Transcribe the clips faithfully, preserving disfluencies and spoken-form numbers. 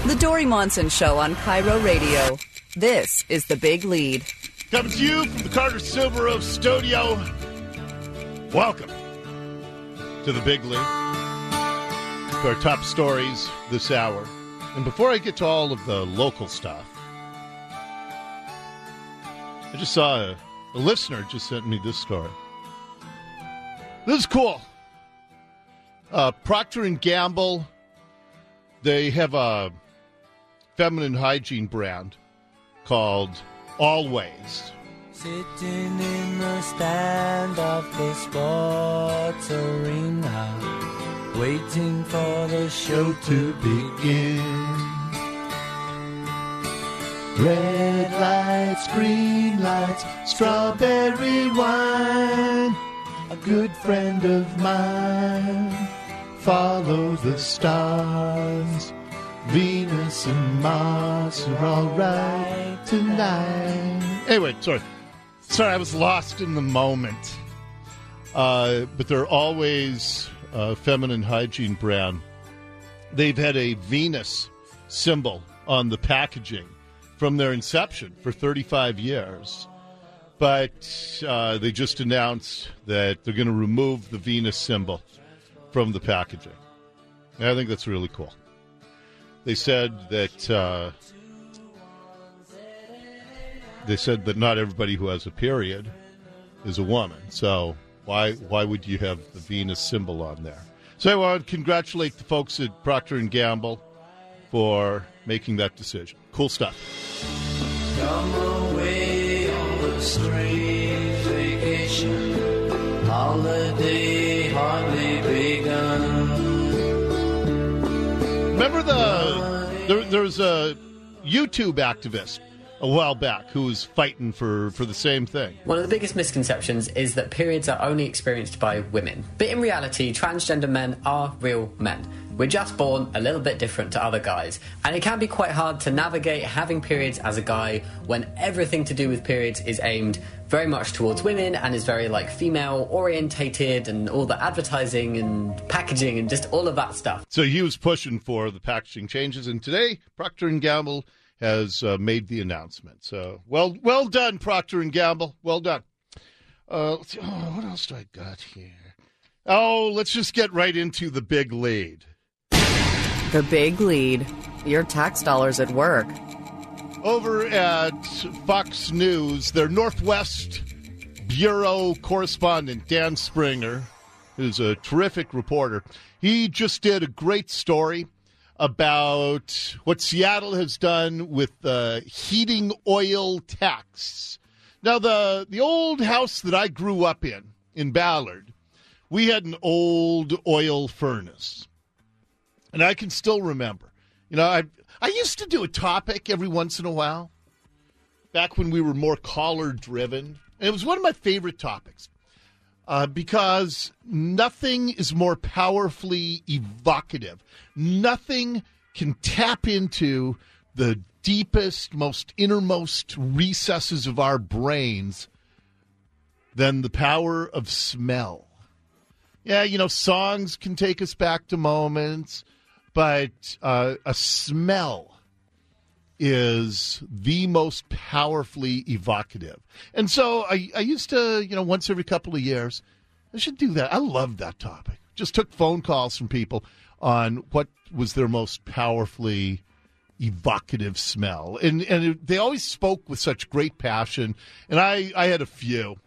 The Dory Monson Show on Cairo Radio. This is The Big Lead. Coming to you from the Carter Silvero studio. Welcome to The Big Lead. To our top stories this hour. And before I get to all of the local stuff, I just saw a, a listener just sent me this story. This is cool. Uh, Procter and Gamble, they have a feminine hygiene brand called Always. Sitting in the stand of the sports arena, waiting for the show to begin. Red lights, green lights, strawberry wine. A good friend of mine, follow the stars. Venus and Mars are all right tonight. Anyway, sorry. Sorry, I was lost in the moment. Uh, but they're always a feminine hygiene brand. They've had a Venus symbol on the packaging from their inception for thirty-five years. But uh, they just announced that they're going to remove the Venus symbol from the packaging. And I think that's really cool. They said that uh, they said that not everybody who has a period is a woman. So why why would you have the Venus symbol on there? So I want to congratulate the folks at Procter and Gamble for making that decision. Cool stuff. Come away on the strange vacation, holiday hardly begun. Remember the there, there was a YouTube activist a while back who was fighting for, for the same thing. One of the biggest misconceptions is that periods are only experienced by women. But in reality, transgender men are real men. We're just born a little bit different to other guys. And it can be quite hard to navigate having periods as a guy when everything to do with periods is aimed very much towards women and is very, like, female-orientated and all the advertising and packaging and just all of that stuff. So he was pushing for the packaging changes, and today Procter and Gamble has uh, made the announcement. So, well well done, Procter and Gamble. Well done. Uh, let's see. Oh, what else do I got here? Oh, let's just get right into the big lead. The Big Lead. Your tax dollars at work. Over at Fox News, their Northwest Bureau correspondent, Dan Springer, who's a terrific reporter, he just did a great story about what Seattle has done with the heating oil tax. Now, the, the old house that I grew up in, in Ballard, we had an old oil furnace. And I can still remember. You know, I I used to do a topic every once in a while, back when we were more caller-driven. And it was one of my favorite topics. Uh, because nothing is more powerfully evocative. Nothing can tap into the deepest, most innermost recesses of our brains than the power of smell. Yeah, you know, songs can take us back to moments, but uh, a smell is the most powerfully evocative. And so I, I used to, you know, once every couple of years, I should do that. I love that topic. Just took phone calls from people on what was their most powerfully evocative smell. And and it, they always spoke with such great passion. And I, I had a few.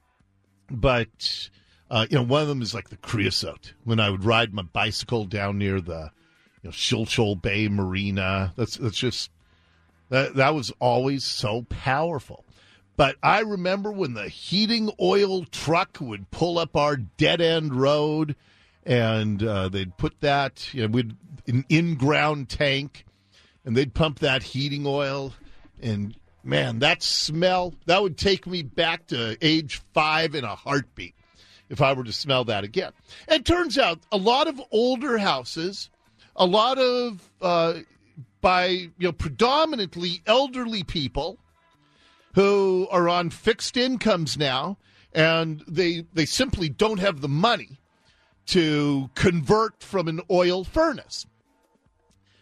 But, uh, you know, one of them is like the creosote. When I would ride my bicycle down near the, you know, Shilshole Bay Marina. That's, that's just... That that was always so powerful. But I remember when the heating oil truck would pull up our dead-end road, and uh, they'd put that, you know, with an in-ground tank, and they'd pump that heating oil. And, man, that smell, that would take me back to age five in a heartbeat if I were to smell that again. And it turns out a lot of older houses, a lot of... Uh, by, you know, predominantly elderly people who are on fixed incomes now, and they they simply don't have the money to convert from an oil furnace.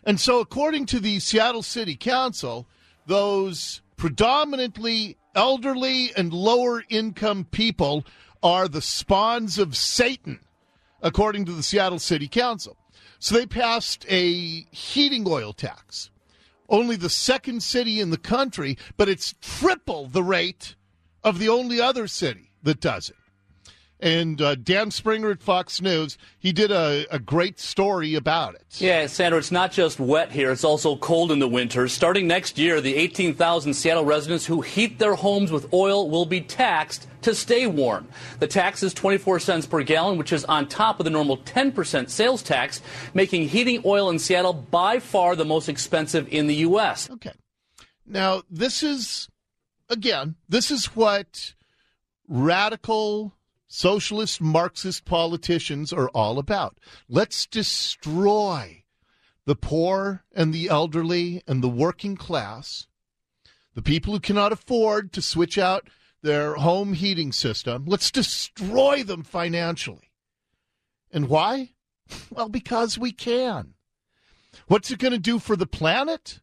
And so according to the Seattle City Council, those predominantly elderly and lower-income people are the spawns of Satan, according to the Seattle City Council. So they passed a heating oil tax. Only the second city in the country, but it's triple the rate of the only other city that does it. And uh, Dan Springer at Fox News, he did a, a great story about it. Yeah, Sandra, it's not just wet here. It's also cold in the winter. Starting next year, the eighteen thousand Seattle residents who heat their homes with oil will be taxed to stay warm. The tax is twenty-four cents per gallon, which is on top of the normal ten percent sales tax, making heating oil in Seattle by far the most expensive in the U S. Okay. Now, this is, again, this is what radical socialist Marxist politicians are all about. Let's destroy the poor and the elderly and the working class, the people who cannot afford to switch out their home heating system. Let's destroy them financially. And why? Well, because we can. What's it going to do for the planet?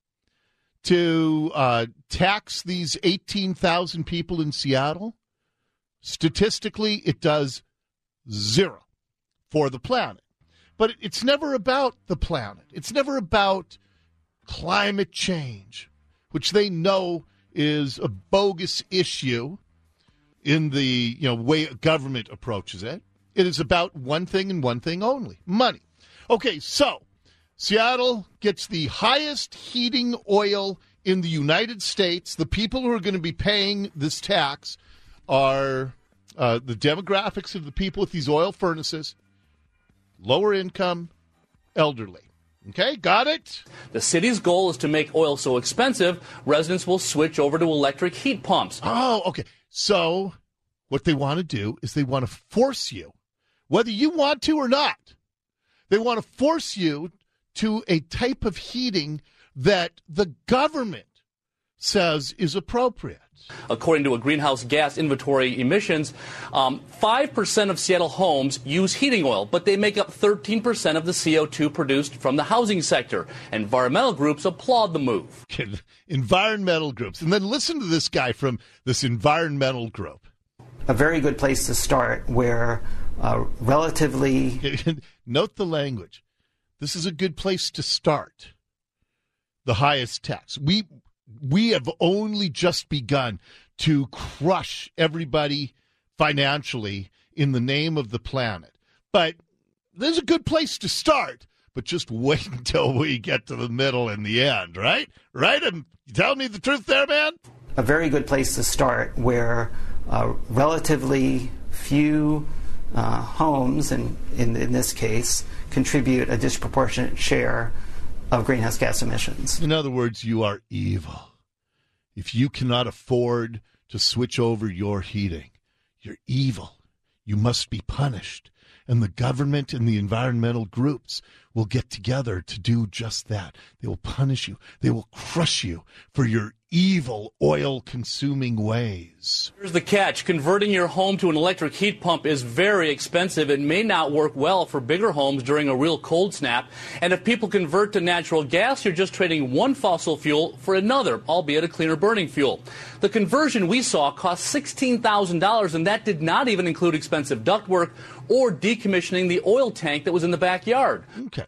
To uh, tax these eighteen thousand people in Seattle? Statistically, it does zero for the planet. But it's never about the planet. It's never about climate change, which they know is a bogus issue in the you know way government approaches it. It is about one thing and one thing only, money. Okay, so Seattle gets the highest heating oil in the United States. The people who are going to be paying this tax are uh, the demographics of the people with these oil furnaces, lower income, elderly. Okay, got it? The city's goal is to make oil so expensive, residents will switch over to electric heat pumps. Oh, okay. So what they want to do is they want to force you, whether you want to or not, they want to force you to a type of heating that the government says is appropriate. According to a greenhouse gas inventory emissions, um, five percent of Seattle homes use heating oil, but they make up thirteen percent of the C O two produced from the housing sector. Environmental groups applaud the move. Environmental groups. And then listen to this guy from this environmental group. A very good place to start where uh, relatively... Note the language. This is a good place to start. The highest tax. We... We have only just begun to crush everybody financially in the name of the planet. But there's a good place to start. But just wait until we get to the middle and the end, right? Right? And you tell me the truth there, man? A very good place to start where uh, relatively few uh, homes, and in, in this case, contribute a disproportionate share of greenhouse gas emissions. In other words, you are evil. If you cannot afford to switch over your heating, you're evil. You must be punished. And the government and the environmental groups will get together to do just that. They will punish you. They will crush you for your evil oil-consuming ways. Here's the catch. Converting your home to an electric heat pump is very expensive. It may not work well for bigger homes during a real cold snap. And if people convert to natural gas, you're just trading one fossil fuel for another, albeit a cleaner burning fuel. The conversion we saw cost sixteen thousand dollars, and that did not even include expensive ductwork or decommissioning the oil tank that was in the backyard. Okay.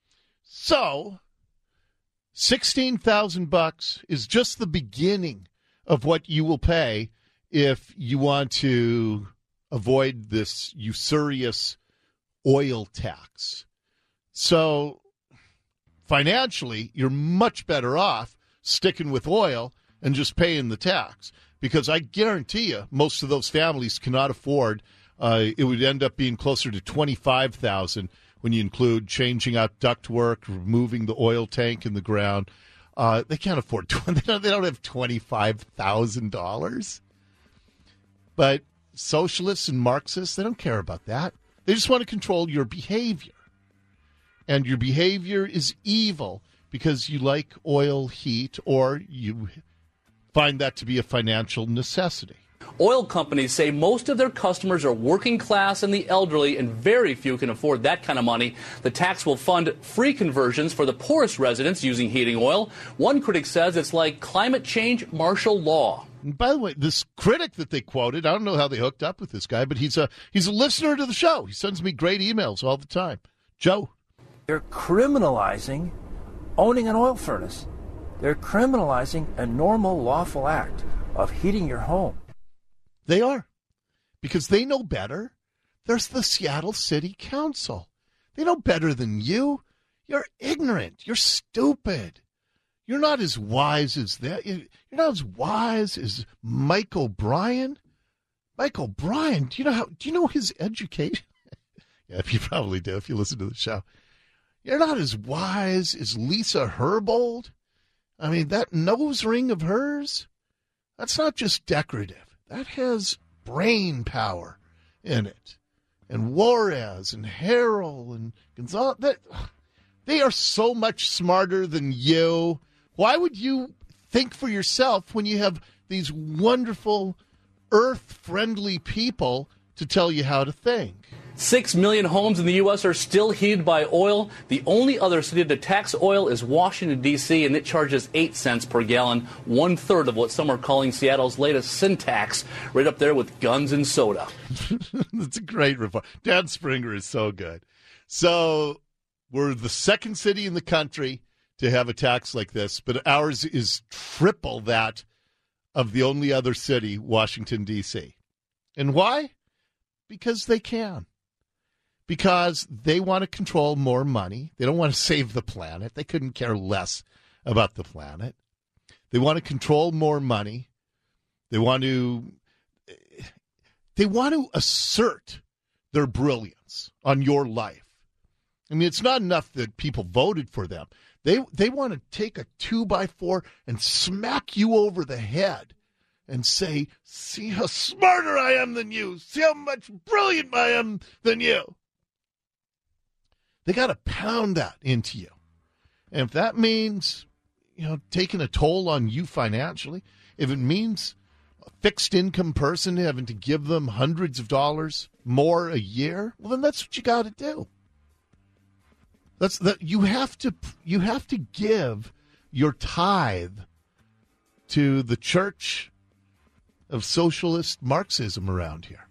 So, sixteen thousand bucks is just the beginning of what you will pay if you want to avoid this usurious oil tax. So, financially, you're much better off sticking with oil and just paying the tax, because I guarantee you most of those families cannot afford. Uh, it would end up being closer to twenty-five thousand dollars when you include changing out ductwork, removing the oil tank in the ground. Uh, they can't afford – they don't, they don't have twenty-five thousand dollars. But socialists and Marxists, they don't care about that. They just want to control your behavior. And your behavior is evil because you like oil heat or you find that to be a financial necessity. Oil companies say most of their customers are working class and the elderly, and very few can afford that kind of money. The tax will fund free conversions for the poorest residents using heating oil. One critic says it's like climate change martial law. And by the way, this critic that they quoted, I don't know how they hooked up with this guy, but he's a he's a listener to the show. He sends me great emails all the time. Joe. They're criminalizing owning an oil furnace. They're criminalizing a normal, lawful act of heating your home. They are. Because they know better. There's the Seattle City Council. They know better than you. You're ignorant. You're stupid. You're not as wise as that. You're not as wise as Mike O'Brien. Mike O'Brien, do you know how? Do you know his education? Yeah, you probably do if you listen to the show. You're not as wise as Lisa Herbold. I mean, that nose ring of hers, that's not just decorative. That has brain power in it. And Juarez and Harrell and Gonzalez, that, they are so much smarter than you. Why would you think for yourself when you have these wonderful, earth-friendly people to tell you how to think? Six million homes in the U S are still heated by oil. The only other city to tax oil is Washington, D C, and it charges eight cents per gallon, one-third of what some are calling Seattle's latest sin tax, right up there with guns and soda. That's a great report. Dan Springer is so good. So we're the second city in the country to have a tax like this, but ours is triple that of the only other city, Washington, D C. And why? Because they can. Because they want to control more money. They don't want to save the planet. They couldn't care less about the planet. They want to control more money. They want to they want to assert their brilliance on your life. I mean, it's not enough that people voted for them. They they want to take a two by four and smack you over the head and say, see how smarter I am than you. See how much brilliant I am than you. They got to pound that into you. And if that means, you know, taking a toll on you financially, if it means a fixed income person having to give them hundreds of dollars more a year, well, then that's what you got to do. That's that you have to you have to give your tithe to the church of socialist Marxism around here.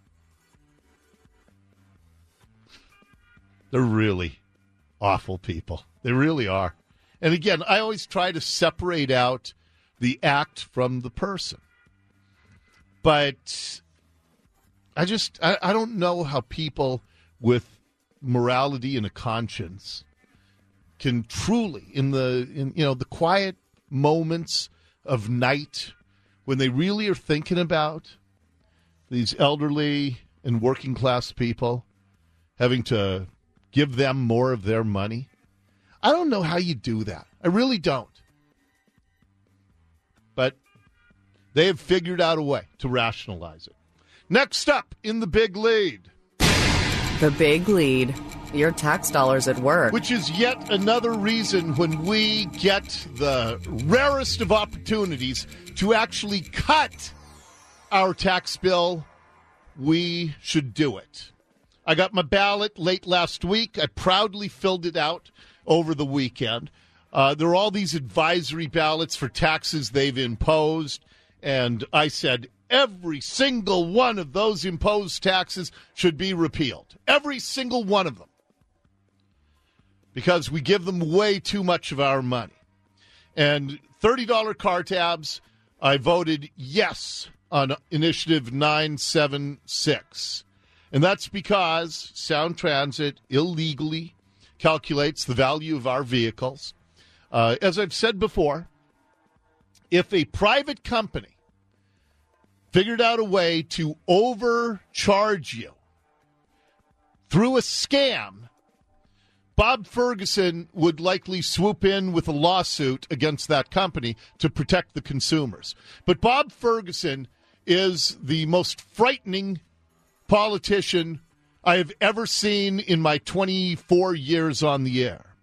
They're really awful people. They really are. And again, I always try to separate out the act from the person. But I just, I, I don't know how people with morality and a conscience can truly, in the, in, you know, the quiet moments of night, when they really are thinking about these elderly and working class people, having to give them more of their money. I don't know how you do that. I really don't. But they have figured out a way to rationalize it. Next up in the big lead. The Big Lead. Your tax dollars at work. Which is yet another reason when we get the rarest of opportunities to actually cut our tax bill, we should do it. I got my ballot late last week. I proudly filled it out over the weekend. Uh, there are all these advisory ballots for taxes they've imposed, and I said every single one of those imposed taxes should be repealed. Every single one of them. Because we give them way too much of our money. And thirty dollars car tabs, I voted yes on Initiative nine seven six. And that's because Sound Transit illegally calculates the value of our vehicles. Uh, as I've said before, if a private company figured out a way to overcharge you through a scam, Bob Ferguson would likely swoop in with a lawsuit against that company to protect the consumers. But Bob Ferguson is the most frightening politician I have ever seen in my twenty-four years on the air.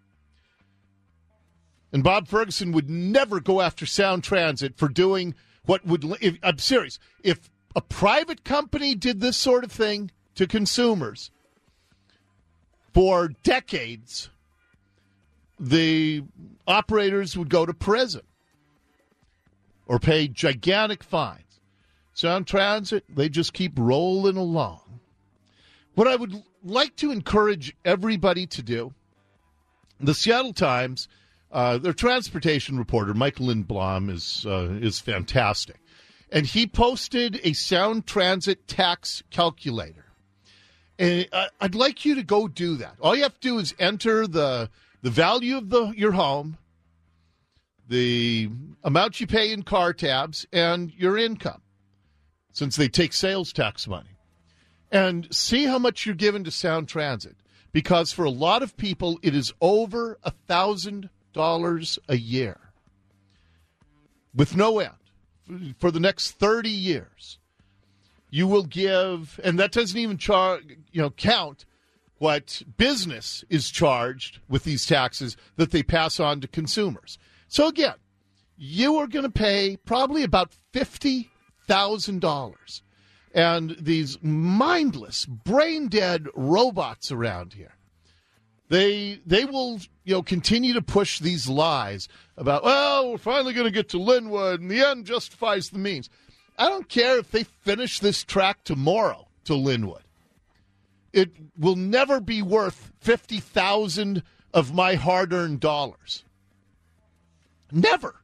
And Bob Ferguson would never go after Sound Transit for doing what would, if, I'm serious, if a private company did this sort of thing to consumers for decades, the operators would go to prison or pay gigantic fines. Sound Transit, they just keep rolling along. What I would like to encourage everybody to do, the Seattle Times, uh, their transportation reporter, Michael Lindblom, is uh, is fantastic. And he posted a Sound Transit tax calculator. And I'd like you to go do that. All you have to do is enter the the value of the your home, the amount you pay in car tabs, and your income, since they take sales tax money. And see how much you're given to Sound Transit. Because for a lot of people, it is over one thousand dollars a year with no end for the next thirty years. You will give, and that doesn't even char, you know, count what business is charged with these taxes that they pass on to consumers. So again, you are going to pay probably about fifty thousand dollars. And these mindless, brain-dead robots around here, they they will, you know, continue to push these lies about, well, we're finally going to get to Linwood, and the end justifies the means. I don't care if they finish this track tomorrow to Linwood. It will never be worth fifty thousand dollars of my hard-earned dollars. Never.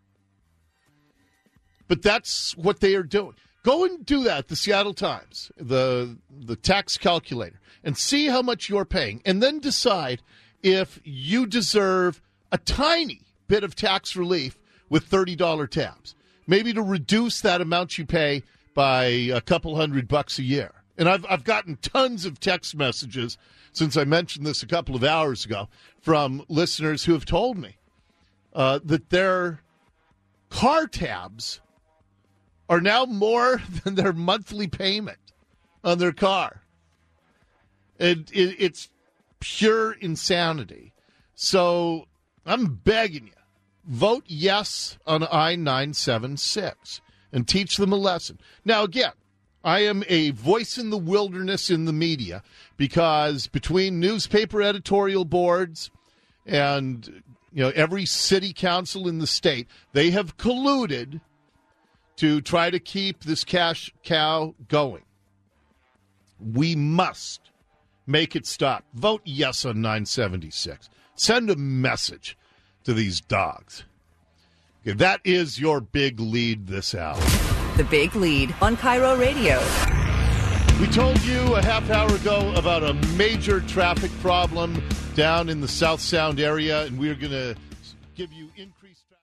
But that's what they are doing. Go and do that, the Seattle Times, the the tax calculator, and see how much you're paying, and then decide if you deserve a tiny bit of tax relief with thirty dollars tabs, maybe to reduce that amount you pay by a couple hundred bucks a year. And I've I've gotten tons of text messages since I mentioned this a couple of hours ago from listeners who have told me uh, that their car tabs are now more than their monthly payment on their car. It, it, it's pure insanity. So I'm begging you, vote yes on I nine seven six and teach them a lesson. Now, again, I am a voice in the wilderness in the media because between newspaper editorial boards and, you know, every city council in the state, they have colluded to try to keep this cash cow going. We must make it stop. Vote yes on nine seventy-six. Send a message to these dogs. Okay, that is your big lead this hour. The Big Lead on Cairo Radio. We told you a half hour ago about a major traffic problem down in the South Sound area, and we're going to give you increased traffic.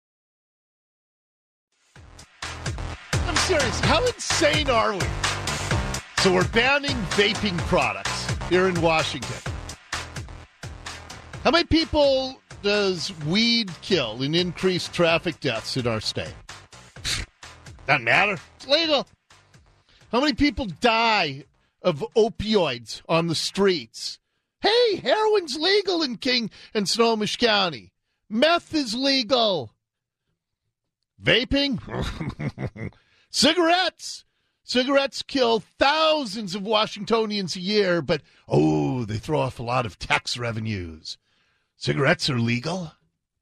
I'm serious. How insane are we? So we're banning vaping products here in Washington. How many people does weed kill in increased traffic deaths in our state? Doesn't matter. It's legal. How many people die of opioids on the streets? Hey, heroin's legal in King and Snohomish County. Meth is legal. Vaping? Cigarettes. Cigarettes kill thousands of Washingtonians a year, but, oh, they throw off a lot of tax revenues. Cigarettes are legal.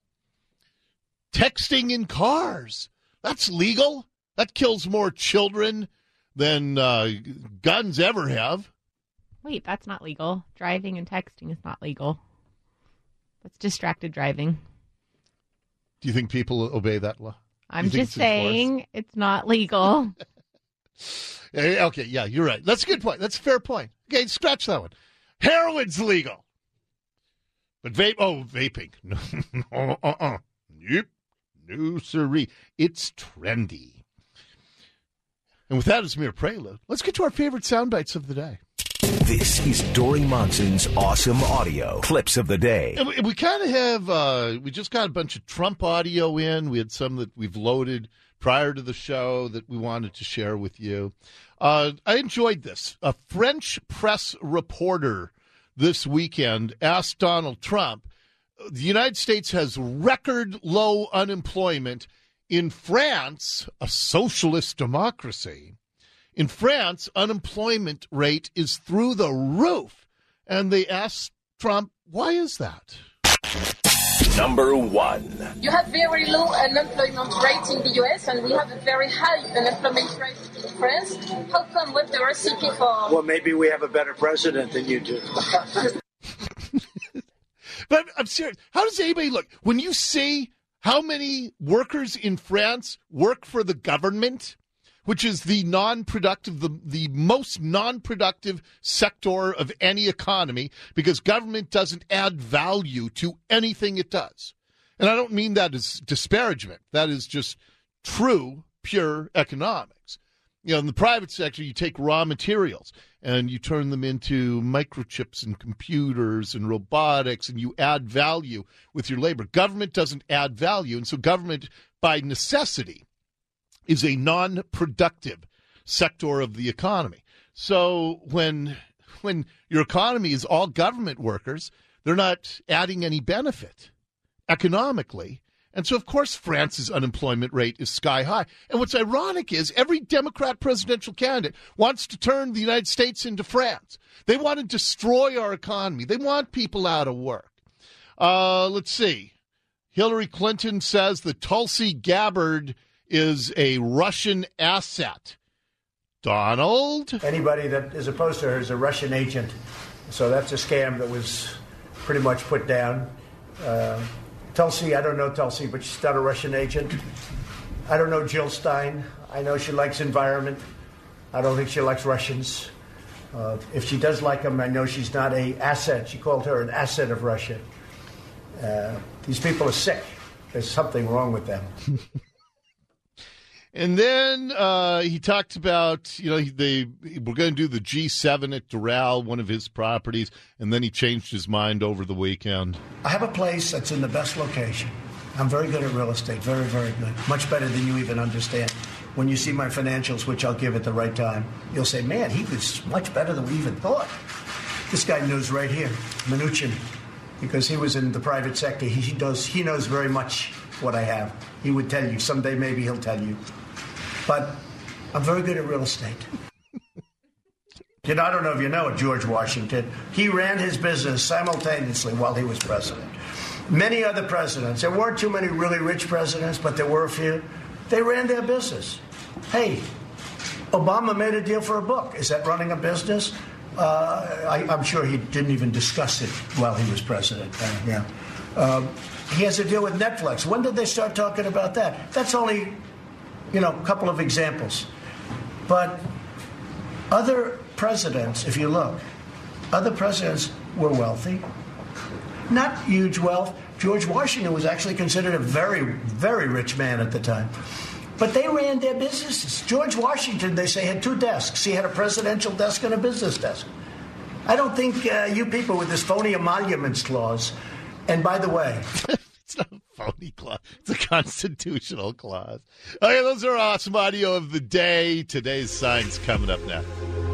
Texting in cars. That's legal. That kills more children than uh, guns ever have. Wait, that's not legal. Driving and texting is not legal. That's distracted driving. Do you think people obey that law? I'm just saying it's not legal. Okay, yeah, you're right. That's a good point. That's a fair point. Okay, scratch that one. Heroin's legal. But vape, oh, vaping. No, uh, uh-uh. Nope. No, siree. It's trendy. And with that as mere prelude, let's get to our favorite sound bites of the day. This is Dory Monson's Awesome Audio Clips of the Day. And we, we kind of have, uh, we just got a bunch of Trump audio in. We had some that we've loaded prior to the show that we wanted to share with you. Uh, I enjoyed this. A French press reporter this weekend asked Donald Trump, the United States has record low unemployment. In France, a socialist democracy, In France, unemployment rate is through the roof. And they asked Trump, why is that? Number one. You have very low unemployment rate in the U S and we have a very high unemployment rate in France. How come? What's the recipe for... Well, maybe we have a better president than you do. But I'm serious. How does anybody look? When you see how many workers in France work for the government, which is the non-productive, the, the most non-productive sector of any economy, because government doesn't add value to anything it does. And I don't mean that as disparagement. That is just true, pure economics. You know, in the private sector, you take raw materials and you turn them into microchips and computers and robotics, and you add value with your labor. Government doesn't add value, and so government, by necessity, is a non-productive sector of the economy. So when when your economy is all government workers, they're not adding any benefit economically. And so, of course, France's unemployment rate is sky high. And what's ironic is every Democrat presidential candidate wants to turn the United States into France. They want to destroy our economy. They want people out of work. Uh, let's see. Hillary Clinton says that Tulsi Gabbard is a Russian asset. Donald? Anybody that is opposed to her is a Russian agent. So that's a scam that was pretty much put down. Uh, Tulsi, I don't know Tulsi, but she's not a Russian agent. I don't know Jill Stein. I know she likes environment. I don't think she likes Russians. Uh, if she does like them, I know she's not a asset. She called her an asset of Russia. Uh, these people are sick. There's something wrong with them. And then uh, he talked about, you know, they were going to do the G seven at Doral, one of his properties, and then he changed his mind over the weekend. I have a place that's in the best location. I'm very good at real estate, very, very good. Much better than you even understand. When you see my financials, which I'll give at the right time, you'll say, man, he was much better than we even thought. This guy knows right here, Mnuchin, because he was in the private sector. He, he, knows, he knows very much what I have. He would tell you. Someday maybe he'll tell you. But I'm very good at real estate. You know, I don't know if you know it, George Washington. He ran his business simultaneously while he was president. Many other presidents, there weren't too many really rich presidents, but there were a few. They ran their business. Hey, Obama made a deal for a book. Is that running a business? Uh, I, I'm sure he didn't even discuss it while he was president. Uh, yeah. Uh, he has a deal with Netflix. When did they start talking about that? That's only... You know, a couple of examples. But other presidents, if you look, other presidents were wealthy. Not huge wealth. George Washington was actually considered a very, very rich man at the time. But they ran their businesses. George Washington, they say, had two desks. He had a presidential desk and a business desk. I don't think uh, you people with this phony emoluments clause, and by the way... It's not a phony clause. It's a constitutional clause. Okay, those are awesome audio of the day. Today's signs coming up now.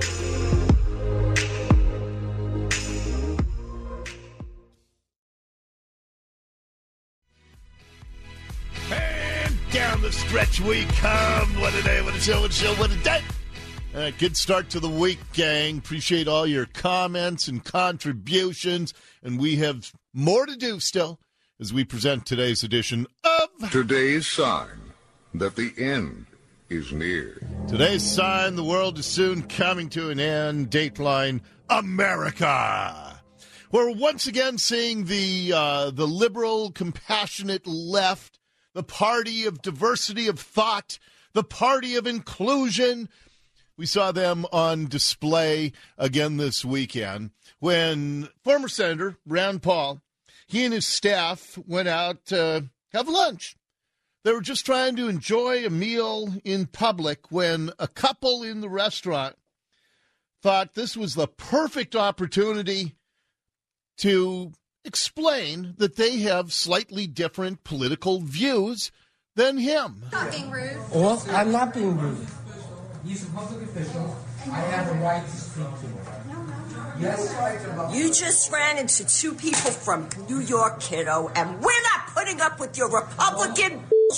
And down the stretch we come. What a day, what a show, what a show, what a day. All right, good start to the week, gang. Appreciate all your comments and contributions. And we have more to do still as we present today's edition of... Today's sign that the end is near. Today's sign the world is soon coming to an end. Dateline, America. We're once again seeing the uh, the liberal, compassionate left, the party of diversity of thought, the party of inclusion. We saw them on display again this weekend when former Senator Rand Paul, he and his staff went out to have lunch. They were just trying to enjoy a meal in public when a couple in the restaurant thought this was the perfect opportunity to explain that they have slightly different political views than him. Not being rude. Well, I'm not being rude. He's a public official. I have a right to speak to him. Yes. You just ran into two people from New York, kiddo, and we're not putting up with your Republican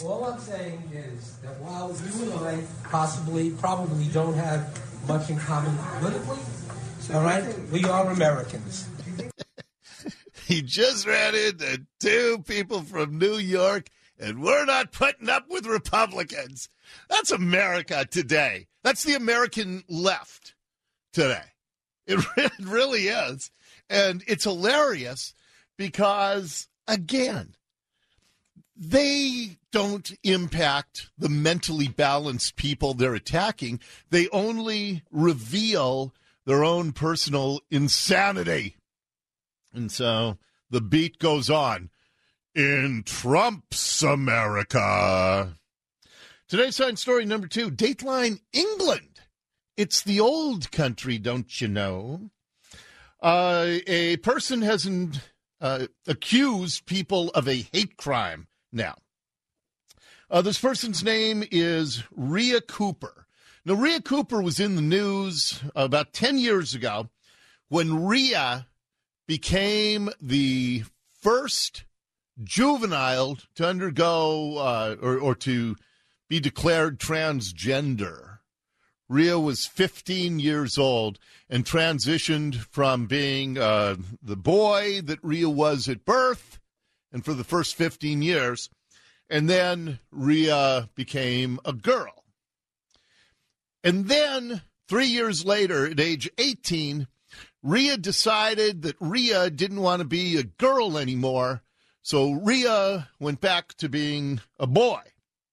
All I'm saying is that while you and I possibly, probably don't have much in common politically, all right, we are Americans. He just ran into two people from New York, and we're not putting up with Republicans. That's America today. That's the American left today. It really is. And it's hilarious because, again, they don't impact the mentally balanced people they're attacking. They only reveal their own personal insanity. And so the beat goes on. In Trump's America. Today's science story number two, Dateline England. It's the old country, don't you know? Uh, a person has uh, accused people of a hate crime now. Uh, this person's name is Rhea Cooper. Now, Rhea Cooper was in the news about ten years ago when Rhea became the first juvenile to undergo uh, or, or to be declared transgender. Rhea was fifteen years old and transitioned from being uh, the boy that Rhea was at birth and for the first fifteen years. And then Rhea became a girl. And then three years later, at age eighteen, Rhea decided that Rhea didn't want to be a girl anymore. So Rhea went back to being a boy.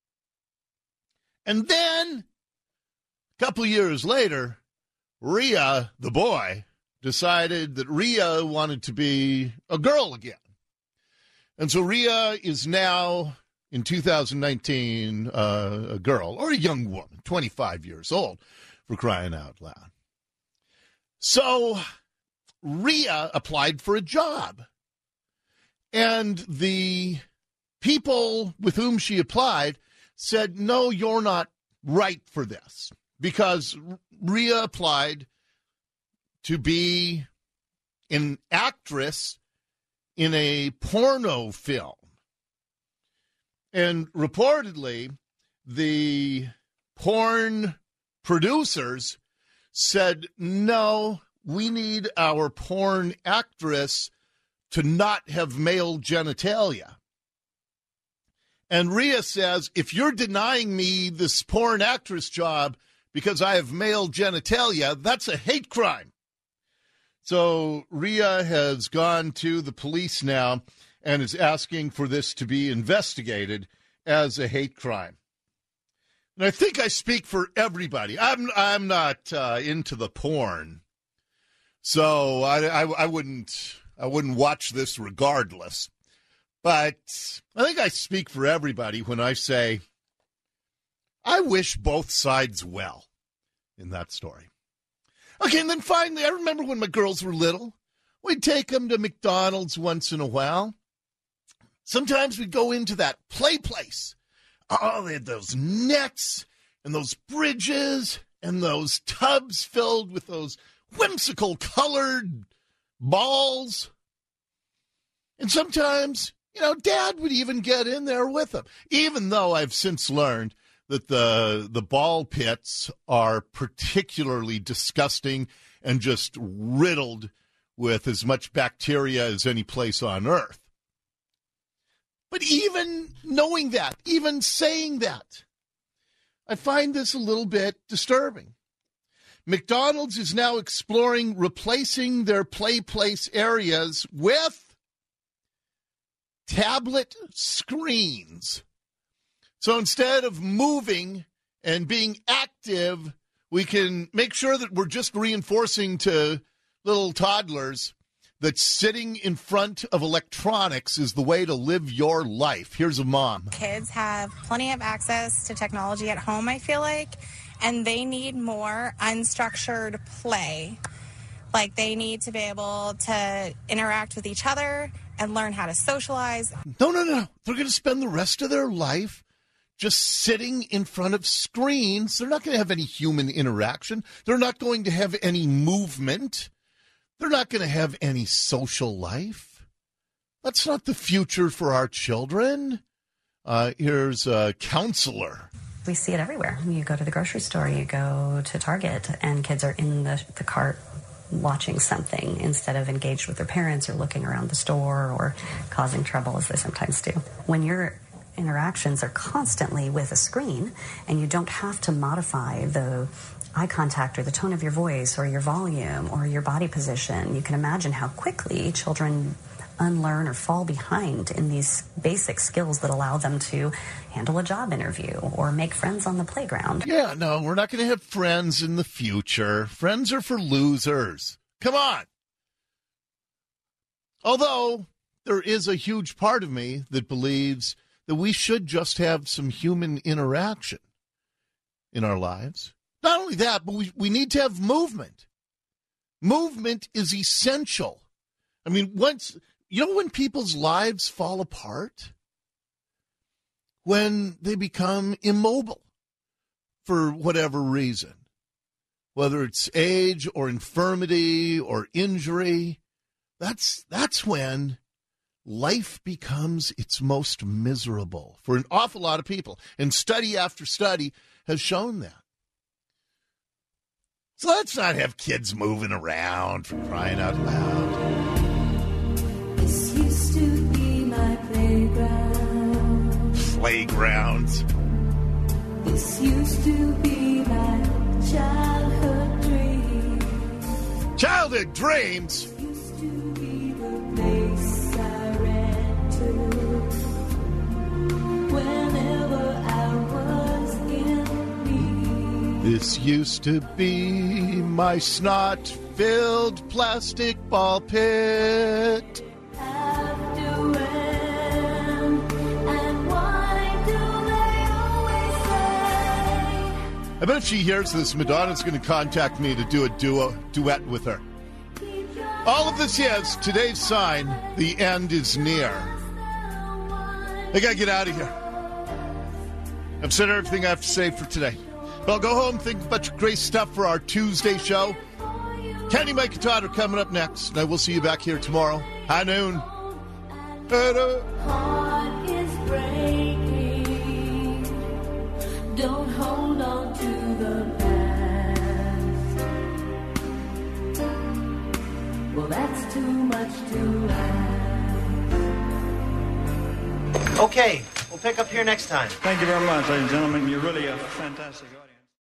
And then, a couple years later, Rhea, the boy, decided that Rhea wanted to be a girl again. And so Rhea is now, in two thousand nineteen, uh, a girl, or a young woman, twenty-five years old, for crying out loud. So Rhea applied for a job. And the people with whom she applied said, no, you're not right for this. Because Rhea applied to be an actress in a porno film. And reportedly, the porn producers said, no, we need our porn actress to not have male genitalia. And Rhea says, if you're denying me this porn actress job because I have male genitalia, that's a hate crime. So Rhea has gone to the police now and is asking for this to be investigated as a hate crime. And I think I speak for everybody. I'm I'm not uh, into the porn, so I, I I wouldn't I wouldn't watch this regardless. But I think I speak for everybody when I say I wish both sides well in that story. Okay, and then finally, I remember when my girls were little, we'd take them to McDonald's once in a while. Sometimes we'd go into that play place. Oh, they had those nets and those bridges and those tubs filled with those whimsical colored balls. And sometimes, you know, Dad would even get in there with them, even though I've since learned that the the ball pits are particularly disgusting and just riddled with as much bacteria as any place on earth. But even knowing that, even saying that, I find this a little bit disturbing. McDonald's is now exploring replacing their play place areas with tablet screens. So instead of moving and being active, we can make sure that we're just reinforcing to little toddlers that sitting in front of electronics is the way to live your life. Here's a mom. Kids have plenty of access to technology at home, I feel like, and they need more unstructured play. Like, they need to be able to interact with each other and learn how to socialize. No, no, no. They're going to spend the rest of their life just sitting in front of screens. They're not going to have any human interaction. They're not going to have any movement. They're not going to have any social life. That's not the future for our children. Uh, here's a counselor. We see it everywhere. You go to the grocery store, you go to Target, and kids are in the, the cart watching something instead of engaged with their parents or looking around the store or causing trouble, as they sometimes do. When your interactions are constantly with a screen and you don't have to modify the eye contact or the tone of your voice or your volume or your body position, you can imagine how quickly children unlearn or fall behind in these basic skills that allow them to handle a job interview or make friends on the playground. Yeah, no, we're not going to have friends in the future. Friends are for losers. Come on. Although there is a huge part of me that believes that we should just have some human interaction in our lives. Not only that, but we, we need to have movement. Movement is essential. I mean, once... You know when people's lives fall apart? When they become immobile for whatever reason. Whether it's age or infirmity or injury, that's that's when life becomes its most miserable for an awful lot of people. And study after study has shown that. So let's not have kids moving around for crying out loud. This used to be my playground. Playgrounds. This used to be my childhood dreams. Childhood dreams? This used to be the place I ran to whenever I was in need. This used to be my snot-filled plastic ball pit. I bet if she hears this, Madonna's going to contact me to do a duo, duet with her. All of this is today's sign, the end is near. I got to get out of here. I've said everything I have to say for today. But I'll go home, think about great stuff for our Tuesday show. Kenny, Mike, and Todd are coming up next, and I will see you back here tomorrow. High noon. Heart is breaking. Don't hold on to the past. Well, that's too much to ask. Okay, we'll pick up here next time. Thank you very much, ladies and gentlemen. You're really a fantastic audience.